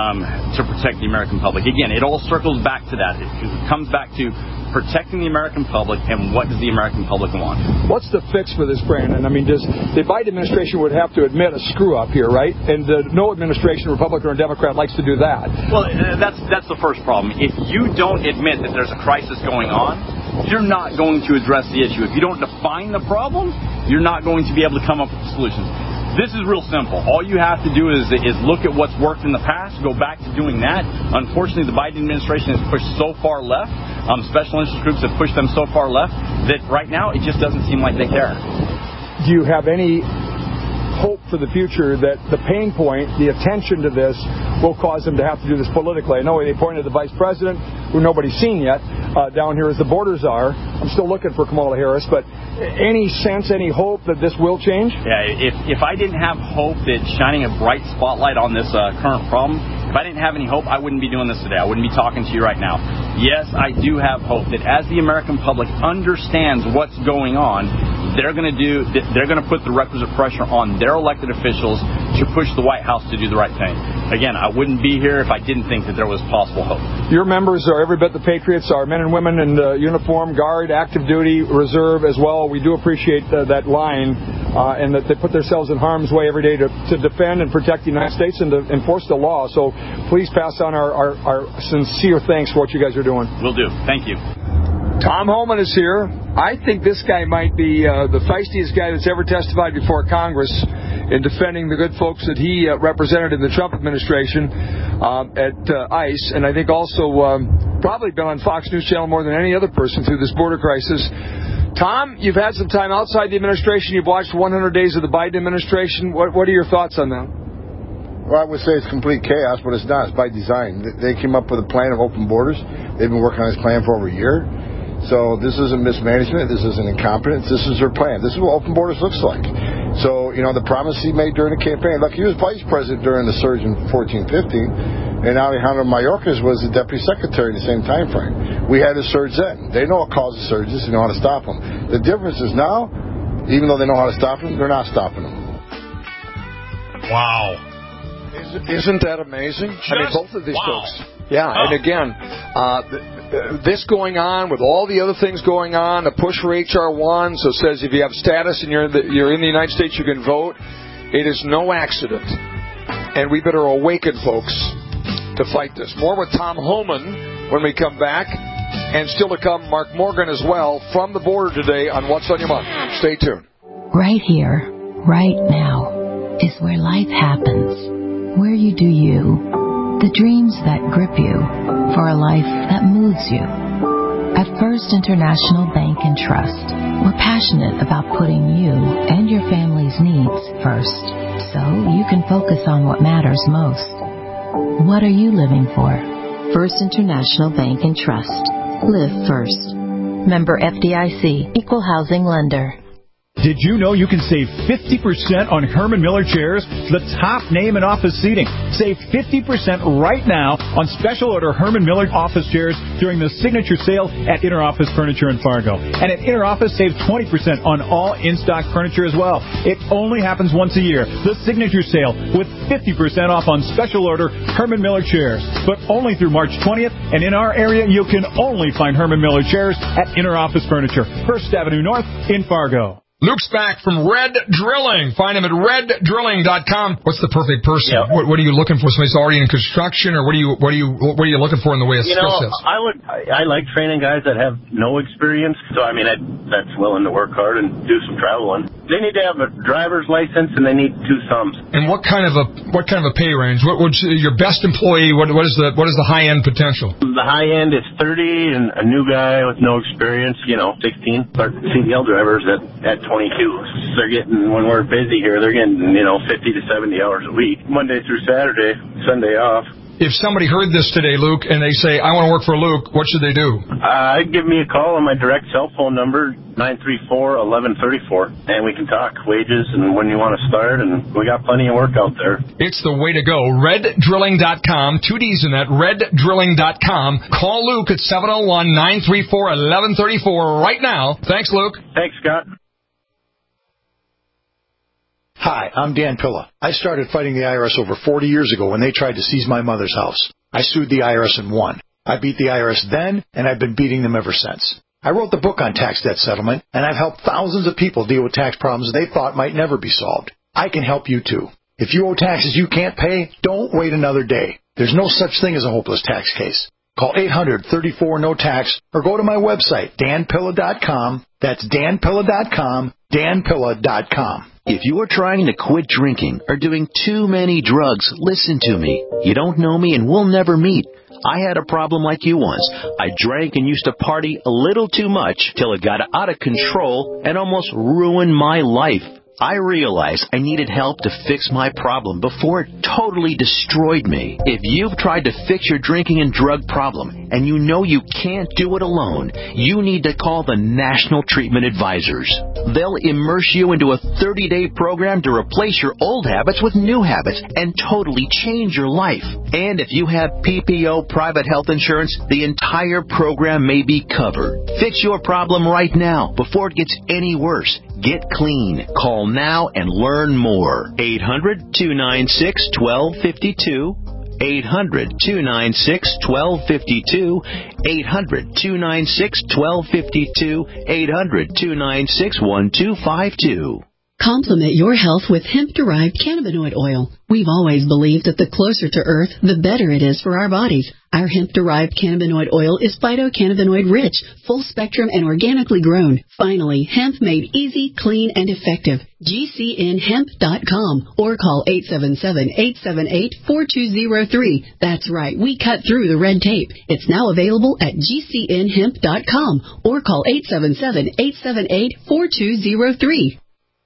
to protect the American public. Again, it all circles back to that. It comes back to protecting the American public, and what does the American public want? What's the fix for this, Brandon? I mean, the Biden administration would have to admit a screw-up here, right? And no administration, Republican or Democrat, likes to do that. Well, that's the first problem. If you don't admit that there's a crisis going on, you're not going to address the issue. If you don't define the problem, you're not going to be able to come up with solutions. This is real simple. All you have to do is look at what's worked in the past, go back to doing that. Unfortunately, the Biden administration has pushed so far left, special interest groups have pushed them so far left, that right now it just doesn't seem like they care. Do you have any hope for the future that the pain point, the attention to this, will cause them to have to do this politically? I know they pointed the vice president, who nobody's seen yet, down here as the borders are. I'm still looking for Kamala Harris, but any sense, any hope that this will change? Yeah, if I didn't have hope that shining a bright spotlight on this current problem, if I didn't have any hope, I wouldn't be doing this today. I wouldn't be talking to you right now. Yes, I do have hope that as the American public understands what's going on, they're going to put the requisite pressure on their elected officials to push the White House to do the right thing. Again, I wouldn't be here if I didn't think that there was possible hope. Your members are every bit the patriots, are men and women in uniform, guard, active duty, reserve as well. We do appreciate that line and that they put themselves in harm's way every day to defend and protect the United States and to enforce the law. So please pass on our sincere thanks for what you guys are doing. Will do. Thank you. Tom Homan is here. I think this guy might be the feistiest guy that's ever testified before Congress in defending the good folks that he represented in the Trump administration at ICE, and I think also probably been on Fox News Channel more than any other person through this border crisis. Tom, you've had some time outside the administration. You've watched 100 days of the Biden administration. What are your thoughts on that? Well, I would say it's complete chaos, but it's not. It's by design. They came up with a plan of open borders. They've been working on this plan for over a year. So this isn't mismanagement. This isn't incompetence. This is their plan. This is what open borders looks like. So, the promise he made during the campaign. Look, he was vice president during the surge in 14-15, and Alejandro Mayorkas was the deputy secretary in the same time frame. We had a surge then. They know what causes surges. They know how to stop them. The difference is now, even though they know how to stop them, they're not stopping them. Wow. Isn't that amazing? Both of these folks. Yeah, and again, this going on with all the other things going on, a push for H.R. 1, so it says if you have status and you're in the United States, you can vote. It is no accident. And we better awaken, folks, to fight this. More with Tom Homan when we come back. And still to come, Mark Morgan as well from the border today on What's on Your Mind. Stay tuned. Right here, right now, is where life happens. Where you do you. The dreams that grip you for a life that moves you. At First International Bank and Trust, we're passionate about putting you and your family's needs first. so you can focus on what matters most. What are you living for? First International Bank and Trust. Live first. Member FDIC, Equal Housing Lender. Did you know you can save 50% on Herman Miller chairs, the top name in office seating? Save 50% right now on special order Herman Miller office chairs during the signature sale at Interoffice Furniture in Fargo. And at Interoffice, save 20% on all in-stock furniture as well. It only happens once a year. The signature sale with 50% off on special order Herman Miller chairs. But only through March 20th. And in our area, you can only find Herman Miller chairs at Interoffice Furniture, 1st Avenue North in Fargo. Luke's back from Red Drilling. Find him at reddrilling.com. What's the perfect person? Yep. What are you looking for? Somebody's already in construction, or what are you looking for in the way of skill sets? I like training guys that have no experience. So that's willing to work hard and do some traveling. They need to have a driver's license and they need 2 thumbs. And what kind of a pay range? What would your best employee? What is the high end potential? The high end is 30, and a new guy with no experience, 16. But CDL drivers at 22. They're getting, when we're busy here, they're getting 50 to 70 hours a week, Monday through Saturday, Sunday off. If somebody heard this today, Luke, and they say, I want to work for Luke, what should they do? Give me a call on my direct cell phone number, 934-1134, and we can talk wages and when you want to start, and we got plenty of work out there. It's the way to go. Reddrilling.com, 2 D's in that, reddrilling.com. Call Luke at 701-934-1134 right now. Thanks, Luke. Thanks, Scott. Hi, I'm Dan Pilla. I started fighting the IRS over 40 years ago when they tried to seize my mother's house. I sued the IRS and won. I beat the IRS then, and I've been beating them ever since. I wrote the book on tax debt settlement, and I've helped thousands of people deal with tax problems they thought might never be solved. I can help you too. If you owe taxes you can't pay, don't wait another day. There's no such thing as a hopeless tax case. Call 800-34-NO-TAX or go to my website, danpilla.com. That's danpilla.com, danpilla.com. If you are trying to quit drinking or doing too many drugs, listen to me. You don't know me and we'll never meet. I had a problem like you once. I drank and used to party a little too much till it got out of control and almost ruined my life. I realized I needed help to fix my problem before it totally destroyed me. If you've tried to fix your drinking and drug problem and you know you can't do it alone, you need to call the National Treatment Advisors. They'll immerse you into a 30-day program to replace your old habits with new habits and totally change your life. And if you have PPO private health insurance, the entire program may be covered. Fix your problem right now before it gets any worse. Get clean. Call now and learn more. 800-296-1252. 800-296-1252. 800-296-1252. 800-296-1252. Complement your health with hemp-derived cannabinoid oil. We've always believed that the closer to Earth, the better it is for our bodies. Our hemp-derived cannabinoid oil is phytocannabinoid-rich, full-spectrum, and organically grown. Finally, hemp made easy, clean, and effective. GCNhemp.com or call 877-878-4203. That's right, we cut through the red tape. It's now available at GCNhemp.com or call 877-878-4203.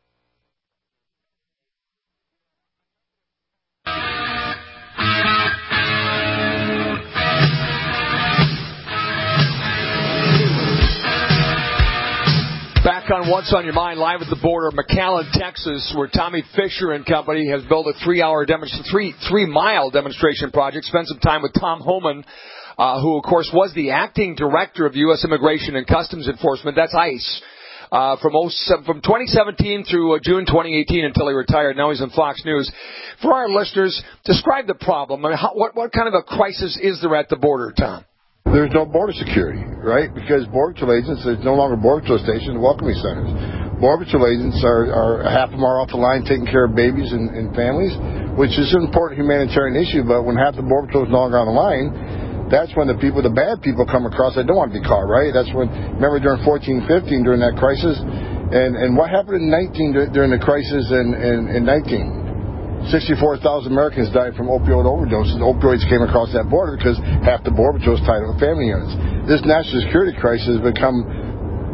Back on What's on Your Mind, live at the border of McAllen, Texas, where Tommy Fisher and company has built a 3-mile demonstration project. Spent some time with Tom Homan, who, of course, was the acting director of U.S. Immigration and Customs Enforcement. That's ICE. From 2017 through June 2018 until he retired. Now he's on Fox News. For our listeners, describe the problem. I mean, what kind of a crisis is there at the border, Tom? There's no border security, right? Because Border Patrol agents, there's no longer Border Patrol stations, welcoming centers. Border Patrol agents are half of them are off the line taking care of babies and families, which is an important humanitarian issue, but when half the Border Patrol is no longer on the line, that's when the bad people come across that don't want to be caught, right? That's when, remember during 14-15, during that crisis, and what happened in 19 during the crisis in 19? 64,000 Americans died from opioid overdoses. Opioids came across that border because half the Border Patrol is tied up with family units. This national security crisis has become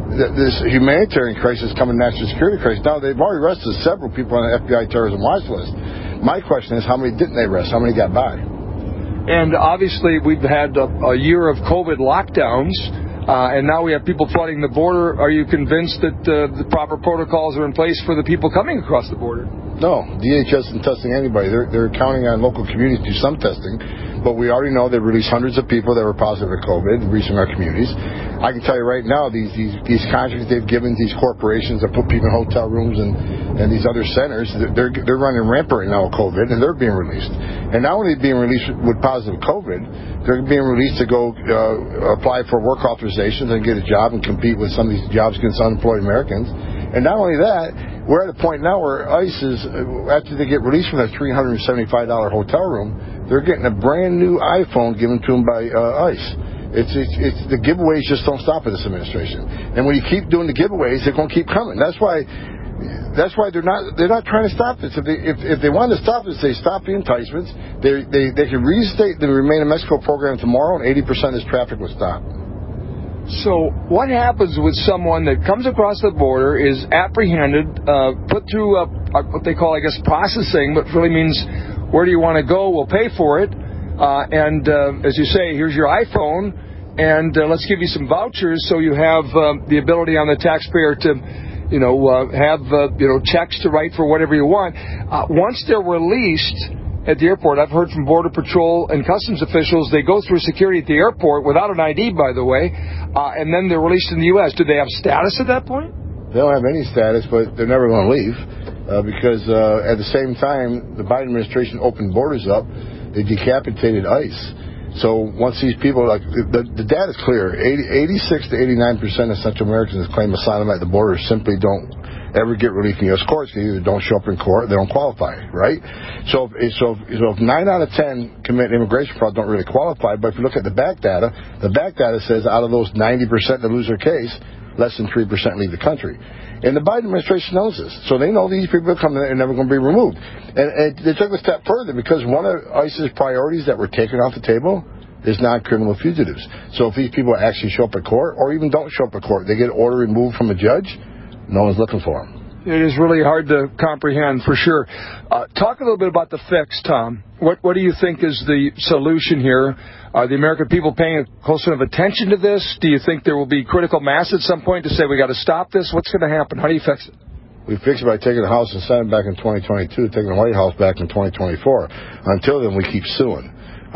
this humanitarian crisis coming, national security crisis. Now, they've already arrested several people on the FBI terrorism watch list. My question is, how many didn't they arrest? How many got by? And obviously, we've had a year of COVID lockdowns, and now we have people flooding the border. Are you convinced that the proper protocols are in place for the people coming across the border? No, DHS isn't testing anybody. They're counting on local communities to do some testing, but we already know they've released hundreds of people that were positive for COVID, reaching our communities. I can tell you right now, these contracts they've given these corporations that put people in hotel rooms and these other centers, they're running rampant right now with COVID, and they're being released. And not only being released with positive COVID, they're being released to go apply for work authorizations and get a job and compete with some of these jobs against unemployed Americans. And not only that, we're at a point now where ICE is, after they get released from that $375 hotel room, they're getting a brand new iPhone given to them by ICE. It's the giveaways just don't stop with this administration. And when you keep doing the giveaways, they're going to keep coming. That's why they're not trying to stop this. If they wanted to stop this, they stop the enticements. They can reinstate the Remain in Mexico program tomorrow, and 80% of this traffic will stop. So what happens with someone that comes across the border, is apprehended, put through what they call, I guess, processing, but really means where do you want to go? We'll pay for it. And as you say, here's your iPhone, and let's give you some vouchers so you have the ability on the taxpayer to, have checks to write for whatever you want. Once they're released at the airport, I've heard from Border Patrol and Customs officials, they go through security at the airport without an ID, by the way, and then they're released in the U.S. Do they have status at that point? They don't have any status, but they're never going to leave because at the same time, the Biden administration opened borders up, they decapitated ICE. So once these people, the data is clear, 86 to 89% of Central Americans that claim asylum at the border simply don't ever get relief in U.S. courts. They either don't show up in court, they don't qualify, right? So if 9 out of 10 commit immigration fraud don't really qualify, but if you look at the back data says out of those 90% that lose their case, less than 3% leave the country. And the Biden administration knows this. So they know these people are coming and never going to be removed. And they took a step further because one of ICE's priorities that were taken off the table is non-criminal fugitives. So if these people actually show up at court or even don't show up at court, they get an order removed from a judge, no one's looking for them. It is really hard to comprehend, for sure. Talk a little bit about the fix, Tom. What do you think is the solution here? Are the American people paying close enough attention to this? Do you think there will be critical mass at some point to say we got to stop this? What's going to happen? How do you fix it? We fix it by taking the House and Senate back in 2022, taking the White House back in 2024. Until then, we keep suing.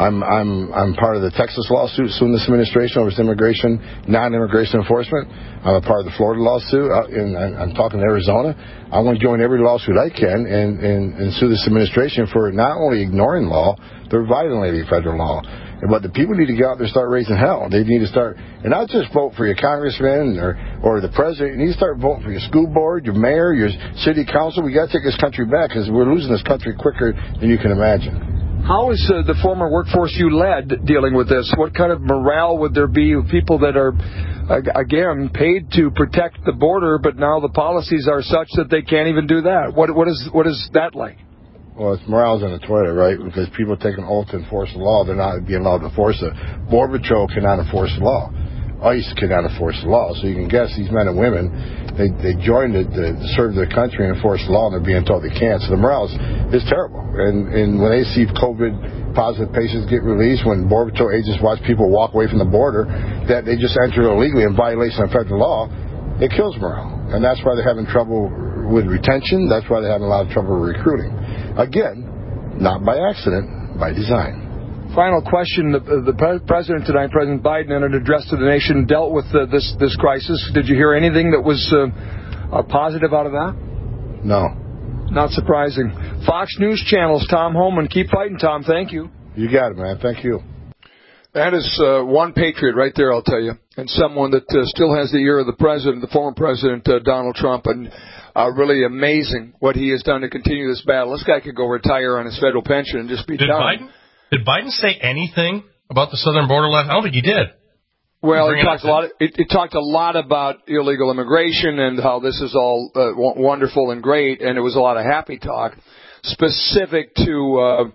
I'm part of the Texas lawsuit suing this administration over immigration, non-immigration enforcement. I'm a part of the Florida lawsuit, and I'm talking to Arizona. I want to join every lawsuit I can and sue this administration for not only ignoring law, they're violating federal law. But the people need to get out there and start raising hell. They need to start, and not just vote for your congressman or the president. You need to start voting for your school board, your mayor, your city council. We got to take this country back because we're losing this country quicker than you can imagine. How is the former workforce you led dealing with this? What kind of morale would there be of people that are, again, paid to protect the border, but now the policies are such that they can't even do that? What is that like? Well, it's morale's in the toilet, right? Because people take an oath to enforce the law. They're not being allowed to enforce it. Border Patrol cannot enforce the law. ICE cannot enforce the law. So you can guess these men and women, they joined it to serve their country and enforce the law, and they're being told they can't. So the morale is terrible. And when they see COVID positive patients get released, when Border Patrol agents watch people walk away from the border that they just entered illegally in violation of federal law, it kills morale. And that's why they're having trouble with retention. That's why they're having a lot of trouble with recruiting. Again, not by accident, by design. Final question. The president tonight, President Biden, in an address to the nation, dealt with this crisis. Did you hear anything that was positive out of that? No. Not surprising. Fox News Channel's Tom Homan. Keep fighting, Tom. Thank you. You got it, man. Thank you. That is one patriot right there, I'll tell you, and someone that still has the ear of the president, the former president, Donald Trump, and really amazing what he has done to continue this battle. This guy could go retire on his federal pension and just be done. Did Biden say anything about the southern border left? I don't think he did. Well, he talked a lot about illegal immigration and how this is all wonderful and great, and it was a lot of happy talk specific to.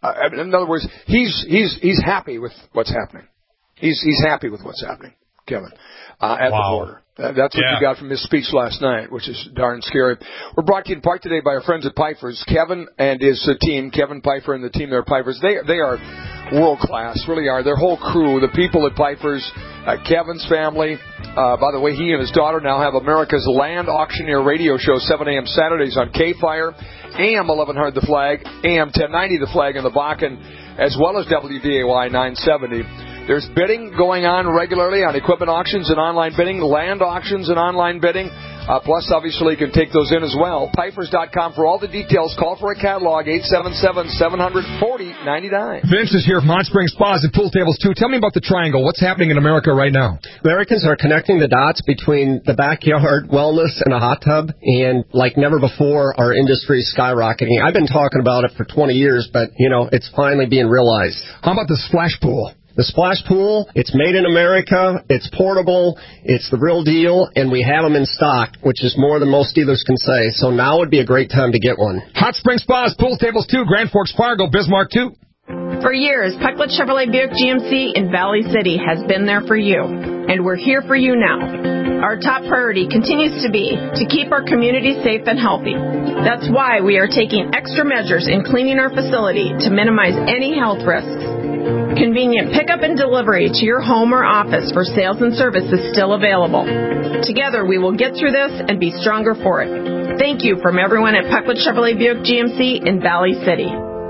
In other words, he's happy with what's happening. He's happy with what's happening, Kevin, at the border. That's what you got from his speech last night, which is darn scary. We're brought to you in part today by our friends at Pfeiffer's. Kevin and his team, Kevin Pfeiffer and the team there at Pfeiffer's, they are world class, really are. Their whole crew, the people at Pfeiffer's, Kevin's family. By the way, he and his daughter now have America's Land Auctioneer radio show, 7 a.m. Saturdays on K-Fire, AM 1100 The Flag, AM 1090 The Flag in the Bakken, as well as WDAY 970. There's bidding going on regularly on equipment auctions and online bidding, land auctions and online bidding. Plus, obviously, you can take those in as well. Pfeifers.com for all the details. Call for a catalog, 877-740-4099. Vince is here from Hot Springs Spas and Pool Tables, too. Tell me about the Triangle. What's happening in America right now? Americans are connecting the dots between the backyard wellness and a hot tub, and like never before, our industry is skyrocketing. I've been talking about it for 20 years, but, it's finally being realized. How about the splash pool? The splash pool, it's made in America, it's portable, it's the real deal, and we have them in stock, which is more than most dealers can say. So now would be a great time to get one. Hot Springs Spas, Pool Tables 2, Grand Forks, Fargo, Bismarck 2. For years, Pecklet Chevrolet Buick GMC in Valley City has been there for you, and we're here for you now. Our top priority continues to be to keep our community safe and healthy. That's why we are taking extra measures in cleaning our facility to minimize any health risks. Convenient pickup and delivery to your home or office for sales and service is still available. Together, we will get through this and be stronger for it. Thank you from everyone at Pecklet Chevrolet Buick GMC in Valley City.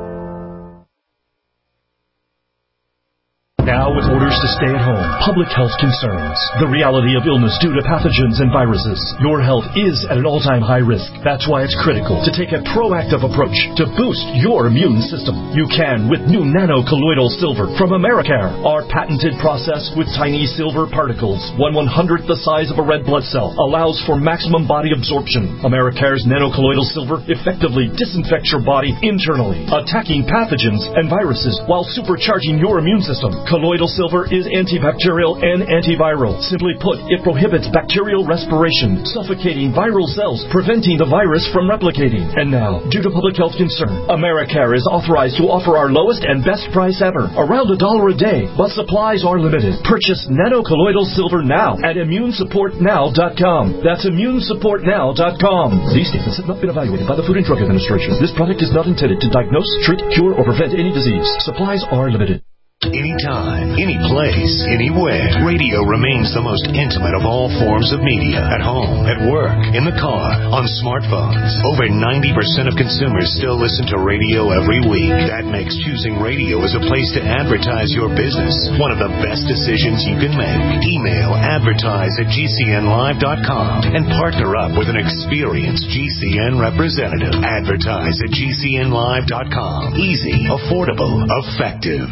Now with orders to stay at home, public health concerns, the reality of illness due to pathogens and viruses, your health is at an all-time high risk. That's why it's critical to take a proactive approach to boost your immune system. You can with new nano-colloidal silver from Americare. Our patented process with tiny silver particles, 1/100th the size of a red blood cell, allows for maximum body absorption. Americare's nano-colloidal silver effectively disinfects your body internally, attacking pathogens and viruses while supercharging your immune system. Colloidal silver is antibacterial and antiviral. Simply put, it prohibits bacterial respiration, suffocating viral cells, preventing the virus from replicating. And now, due to public health concern, Americare is authorized to offer our lowest and best price ever, around $1 a day, but supplies are limited. Purchase nano-colloidal silver now at ImmuneSupportNow.com. That's ImmuneSupportNow.com. These statements have not been evaluated by the Food and Drug Administration. This product is not intended to diagnose, treat, cure, or prevent any disease. Supplies are limited. Anytime, any place, anywhere. Radio remains the most intimate of all forms of media. At home, at work, in the car, on smartphones. Over 90% of consumers still listen to radio every week. That makes choosing radio as a place to advertise your business one of the best decisions you can make. Email advertise@gcnlive.com and partner up with an experienced GCN representative. Advertise@gcnlive.com. Easy, affordable, effective.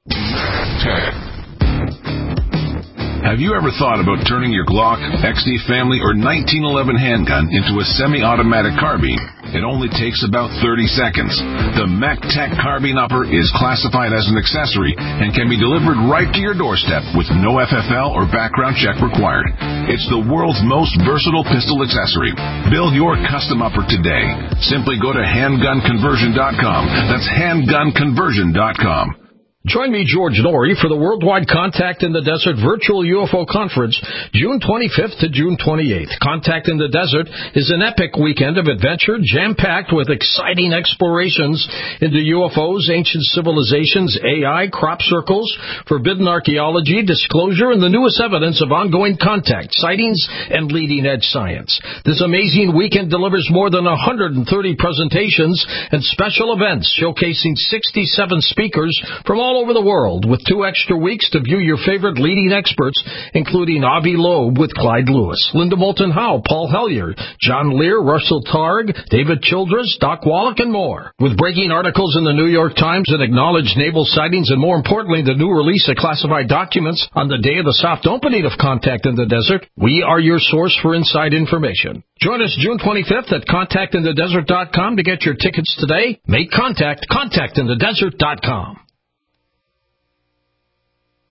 Have you ever thought about turning your Glock, XD Family, or 1911 handgun into a semi-automatic carbine? It only takes about 30 seconds. The MacTech Carbine Upper is classified as an accessory and can be delivered right to your doorstep with no FFL or background check required. It's the world's most versatile pistol accessory. Build your custom upper today. Simply go to handgunconversion.com. That's handgunconversion.com. Join me, George Norrie, for the Worldwide Contact in the Desert Virtual UFO Conference, June 25th to June 28th. Contact in the Desert is an epic weekend of adventure, jam-packed with exciting explorations into UFOs, ancient civilizations, AI, crop circles, forbidden archaeology, disclosure, and the newest evidence of ongoing contact, sightings, and leading-edge science. This amazing weekend delivers more than 130 presentations and special events showcasing 67 speakers from all over the world, with 2 extra weeks to view your favorite leading experts, including Avi Loeb with Clyde Lewis, Linda Moulton Howe, Paul Hellyer, John Lear, Russell Targ, David Childress, Doc Wallach, and more. With breaking articles in the New York Times that acknowledge naval sightings and, more importantly, the new release of classified documents on the day of the soft opening of Contact in the Desert, we are your source for inside information. Join us June 25th at contactinthedesert.com to get your tickets today. Make contact, contactinthedesert.com.